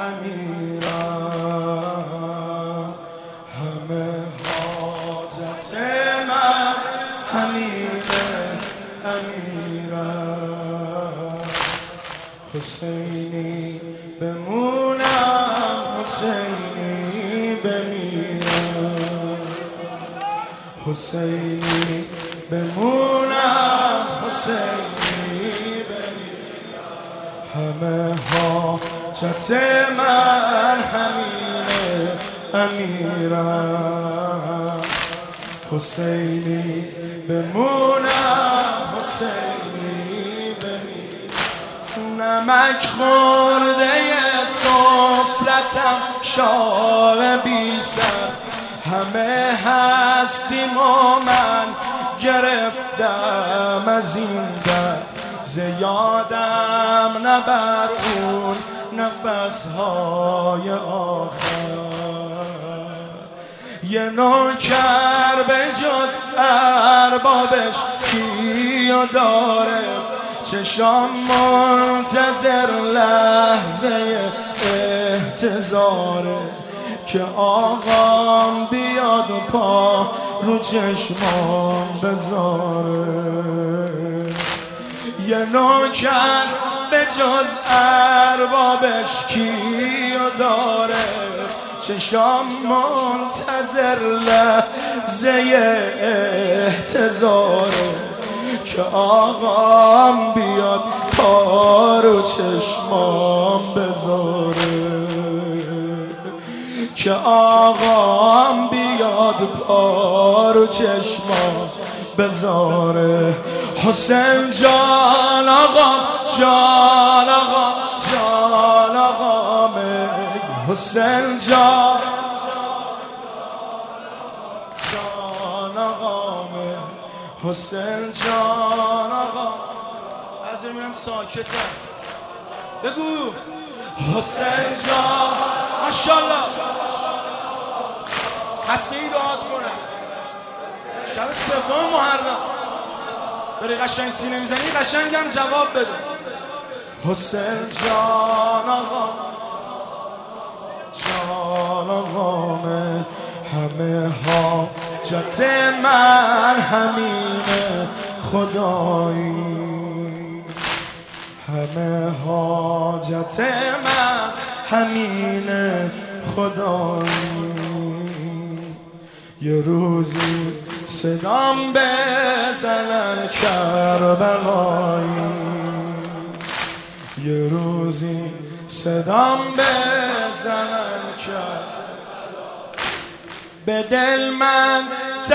امیرم، همه حاجت من همینه امیرم. حسینی بمونم، حسینی بمیرم، حسینی بمونم، حسینی بمیرم. همه حاجت من همینه امیرم، حسینی بمونم، حسینی بمیرم. نمک خورده سفرتم شاه بی سر، همه هستیم و من گرفتم از این دست. زیادم نبر اون نفسهای آخر، یه نوکر به جز اربابش کیو داره؟ چشام منتظر لحظه احتضاره که آقام بیاد و پا رو چشمام بذاره. یه نوکر به جز اربابش کیو داره؟ چشام منتظر لحظه احتضاره که آقام بیاد پا رو چشمام بذاره، که آقام بیاد پا رو چشمام بذاره. حسین جان آقا، جان آقا، جان آقا، حسین جان جان آقا، حسین جان آقا. از میرم ساکتم بگو حسین جان. ماشاءالله خسته ای دعات کنم. شب سوم محرم داری قشنگ سینه میزنی، قشنگم جواب بده. حسین جان آقا، جان آقا، همه حاجت من همینه خدایی، همه حاجت من همینه خدایی. یه روزی صدام بزنن کربلایی، یه روزی صدام بزنن کربلایی. به دل من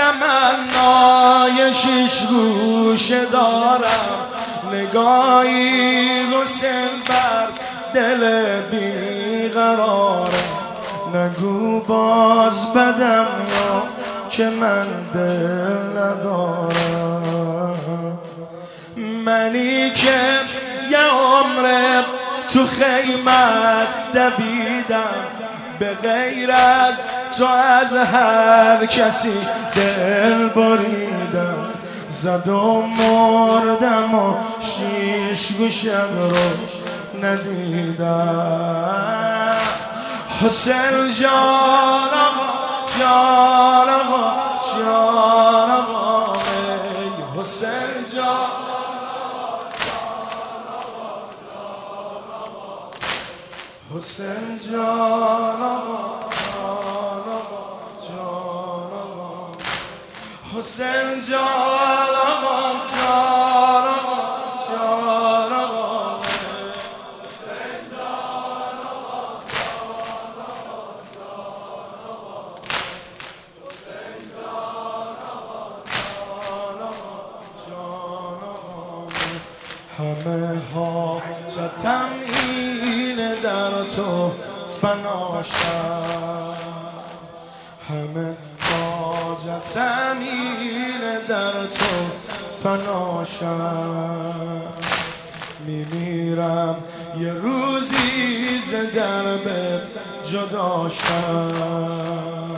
تمنای شیش گوشه دارم، نگاهی حسین بر دل بیقرارم. نگو باز بدم یا که من دل ندارم، منی که یه عمر تو خیمت دویدم، به غیر از تو از هر کسی دل بریدم. زد و مردم و شیش گوشم رو ندیدم. حسین جان آقا، جان آقا، جان آقا، حسین جان، حسین جان آقا، جان آقا، جان آقا، حسین جان آقا، جان آقا، جان آقا، همه حاجتم اینه در تو فناشم، همه حاجتم اینه در تو فناشم. میمیرم یه روزی ز دربت جداشم،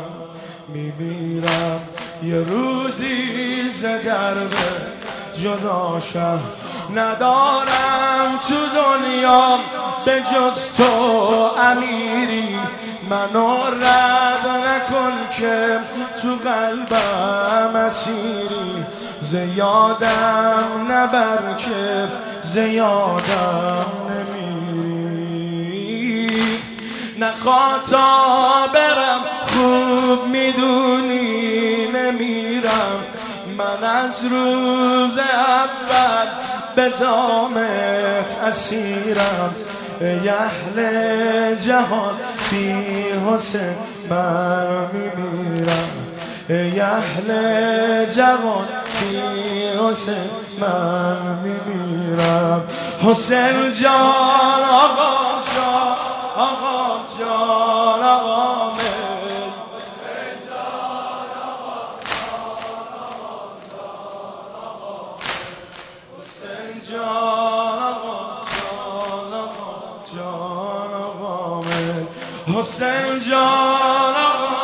میمیرم یه روزی ز دربت جداشم. ندارم تو دنیا به جز تو امیری، منو رد نکن که تو قلبم اسیری، زیادم نبر که زیادم نمیری. نخواه تا برم خوب میدونی نمیرم، من از روز اول به دامت اسیرم. ای اهل جهان بی حسین من میمیرم، ای اهل جوان بی حسین من میمیرم. حسین جان آقا جان آقا جان آقا من، حسین جان آقا جان آقا جان آقا، حسین جان آقا جان آقا جان آقا من، حسین جان آقا